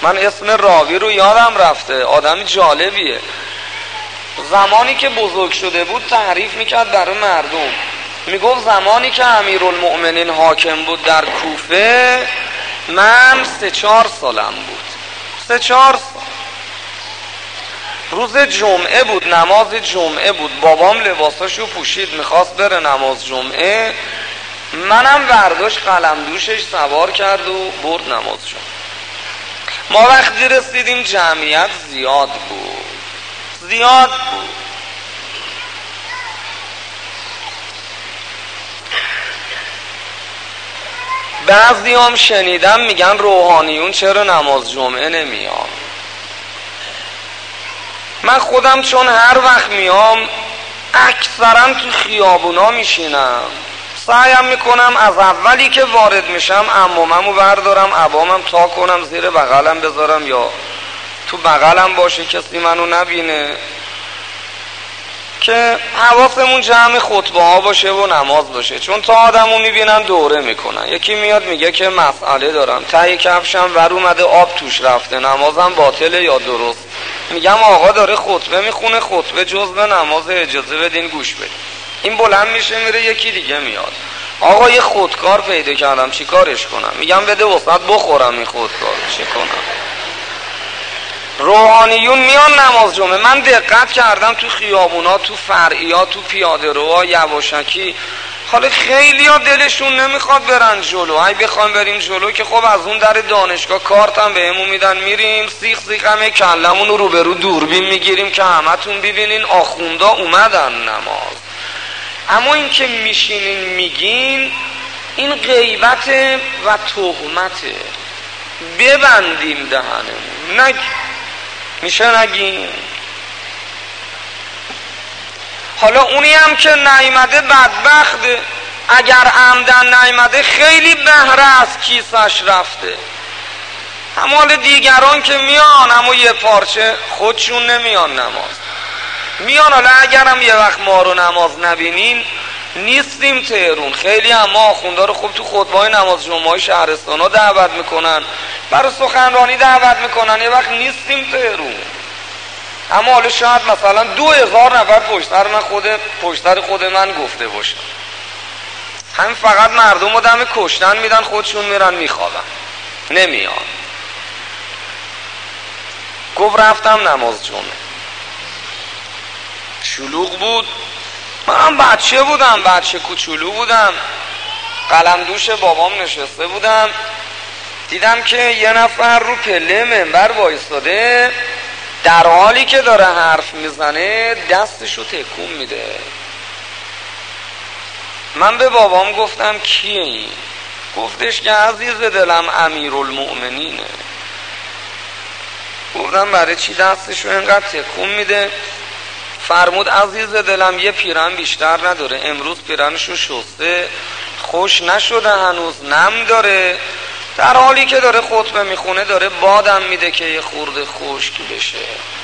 من اسم راوی رو یادم رفته، آدم جالبیه. زمانی که بزرگ شده بود تعریف میکرد برای مردم، میگفت زمانی که امیرالمؤمنین حاکم بود در کوفه من 3-4 سالم بود. 3-4 سال. روز جمعه بود، نماز جمعه بود، بابام لباساشو پوشید میخواست بره نماز جمعه، منم برداشت قلم دوشش سوار کرد و برد نماز جمعه. ما وقتی رسیدیم جمعیت زیاد بود. بعضی هم شنیدم میگن روحانیون چرا نماز جمعه نمیان. من خودم چون هر وقت میام اکثرا تو خیابونا میشینم، سعیم میکنم از اولی که وارد میشم عموممو بردارم، عبامم تا کنم زیر بغلم بذارم یا تو بغلم باشه کسی منو نبینه، که حواسمون جمع خطبه ها باشه و نماز باشه. چون تا آدمو میبینن دوره میکنن، یکی میاد میگه که مسئله دارم، ته کفشم ور اومده آب توش رفته، نمازم باطله یا درست. میگم آقا داره خطبه میخونه، خطبه جزء نماز، اجازه بدین گوش بدین. این بلند میشه میره، یکی دیگه میاد، آقا یه خودکار پیدا کردم چی کارش کنم؟ میگم بده وسط بخورم این خودکار، چی کنم؟ روحانیون میان نماز جمعه. من دقت کردم تو خیابونا، تو فرعیات، تو پیاده روها، یواشکی، حالا خیلی ها دلشون نمیخواد برن جلو. ای بخوایم بریم جلو که خب از اون در دانشگاه کارتم بهمون میدن، میریم سیخ همه کلمون رو روبرو دوربین میگیریم که همتون ببینین آخوندا اومدن نماز. اما این که میشینین میگین این غیبت و تهمته. ببندیم دهنمون، میشه نگیم. حالا اونی هم که نیامده بدبخته، اگر عمدن نیامده خیلی بهره از کیسش رفته. اما حالا دیگران که میان اما یه پارچه خودشون نمیان نماز میان. حالا اگرم یه وقت ما رو نماز نبینین نیستیم تهرون. خیلی هم ما آخوندا رو خوب تو خطبه‌های نماز جمعه شهرستانا دعوت میکنن، برای سخنرانی دعوت میکنن، یه وقت نیستیم تهرون. اما حالا شاید مثلا 2000 نفر پشتر خود من گفته باشن، همین فقط مردم رو دم کشتن میدن، خودشون میرن میخوابن، نمیان. گفت رفتم نماز جمعه، شلوغ بود، من بچه بودم، بچه کوچولو بودم، قلم دوش بابام نشسته بودم، دیدم که یه نفر رو پله منبر وایساده، در حالی که داره حرف میزنه دستشو تکون میده. من به بابام گفتم کیه این؟ گفتش که عزیز دلم امیرالمؤمنینه. گفتم برای چی دستشو اینقدر تکون میده؟ فرمود عزیز دلم یه پیرن بیشتر نداره، امروز پیرنشو شسته، خوش نشده هنوز، نم داره، در حالی که داره خطبه میخونه داره بادم میده که یه خورده خشک بشه.